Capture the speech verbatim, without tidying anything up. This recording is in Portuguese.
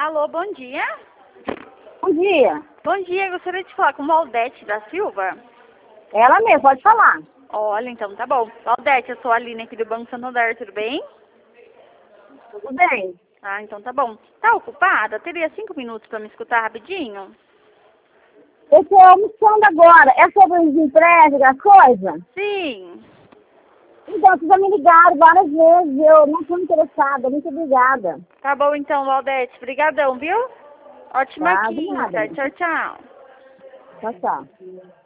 Alô, bom dia. Bom dia. Bom dia, gostaria de falar com Valdete da Silva. Ela mesmo, pode falar. Olha, então tá bom. Valdete, eu sou a Aline aqui do Banco Santander, tudo bem? Tudo bem. Ah, então tá bom. Tá ocupada? Teria cinco minutos para me escutar rapidinho? Eu estou almoçando agora. É sobre o desemprego das coisas? Sim. Então, vocês já me ligaram várias vezes. Eu não estou interessada. Muito obrigada. Tá bom então, Valdete. Obrigadão, viu? Ótima Tá, de quinta. nada. Tchau, tchau. Tchau, tchau.